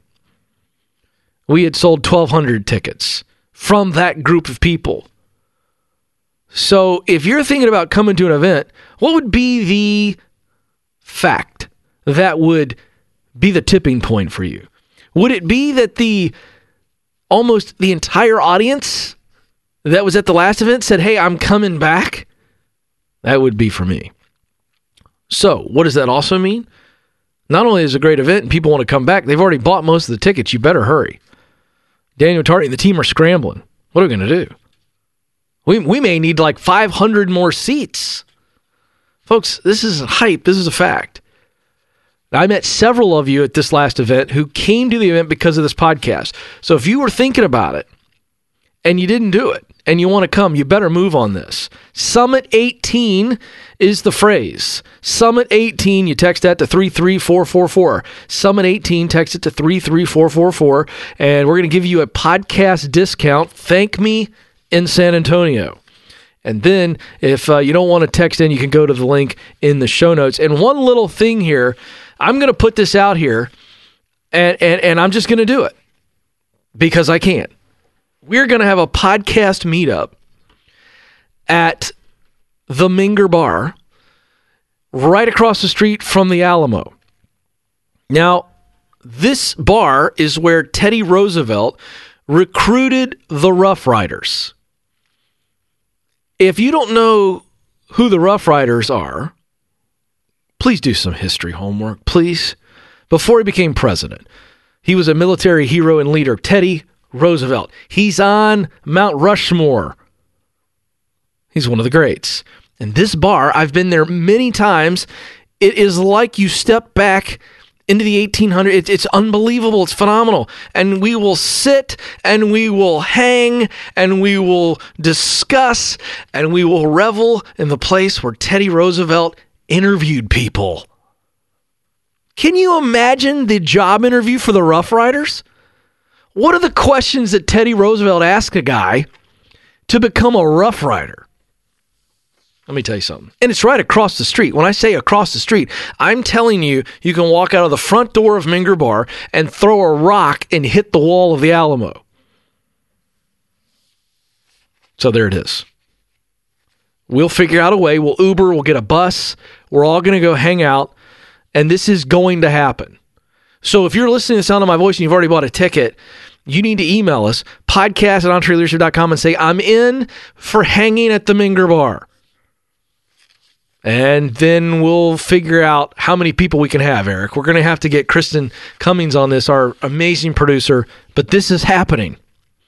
we had sold 1,200 tickets from that group of people. So if you're thinking about coming to an event, what would be the fact that would be the tipping point for you? Would it be that almost the entire audience that was at the last event said, hey, I'm coming back? That would be for me. So, what does that also mean? Not only is it a great event and people want to come back, they've already bought most of the tickets. You better hurry. Daniel Tardy and the team are scrambling. What are we going to do? We may need like 500 more seats. Folks, this isn't hype. This is a fact. I met several of you at this last event who came to the event because of this podcast. So if you were thinking about it and you didn't do it and you want to come, you better move on this. Summit 18 is the phrase. Summit 18, you text that to 33444. Summit 18, text it to 33444, and we're going to give you a podcast discount. Thank me in San Antonio. And then if you don't want to text in, you can go to the link in the show notes. And one little thing here, I'm going to put this out here, and I'm just going to do it because I can. We're going to have a podcast meetup at the Minger Bar right across the street from the Alamo. Now, this bar is where Teddy Roosevelt recruited the Rough Riders. If you don't know who the Rough Riders are, please do some history homework, please. Before he became president, he was a military hero and leader, Teddy Roosevelt. He's on Mount Rushmore. He's one of the greats. And this bar, I've been there many times. It is like you step back into the 1800s. It's unbelievable. It's phenomenal. And we will sit and we will hang and we will discuss and we will revel in the place where Teddy Roosevelt interviewed people. Can you imagine the job interview for the Rough Riders? What are the questions that Teddy Roosevelt asked a guy to become a Rough Rider? Let me tell you something. And it's right across the street. When I say across the street, I'm telling you, you can walk out of the front door of Minger Bar and throw a rock and hit the wall of the Alamo. So there it is. We'll figure out a way. We'll Uber. We'll get a bus. We're all going to go hang out. And this is going to happen. So if you're listening to the sound of my voice and you've already bought a ticket, you need to email us, podcast@entreleadership.com, and say, I'm in for hanging at the Minger Bar. And then we'll figure out how many people we can have, Eric. We're going to have to get Kristen Cummings on this, our amazing producer. But this is happening.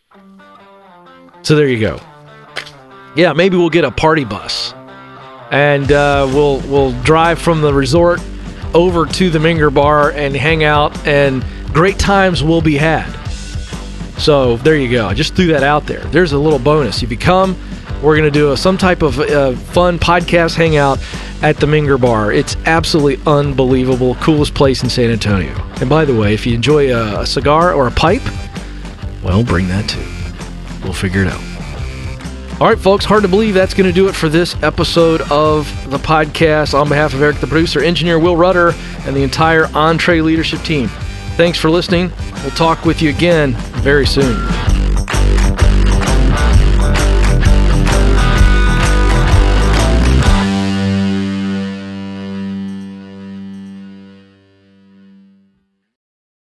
So there you go. Yeah, maybe we'll get a party bus. And we'll drive from the resort over to the Minger Bar and hang out. And great times will be had. So there you go. I just threw that out there. There's a little bonus. If you come, we're going to do some type of fun podcast hangout at the Minger Bar. It's absolutely unbelievable. Coolest place in San Antonio. And by the way, if you enjoy a cigar or a pipe, well, bring that too. We'll figure it out. All right, folks, hard to believe that's going to do it for this episode of the podcast. On behalf of Eric, the producer, engineer Will Rudder, and the entire Entre Leadership team, thanks for listening. We'll talk with you again very soon.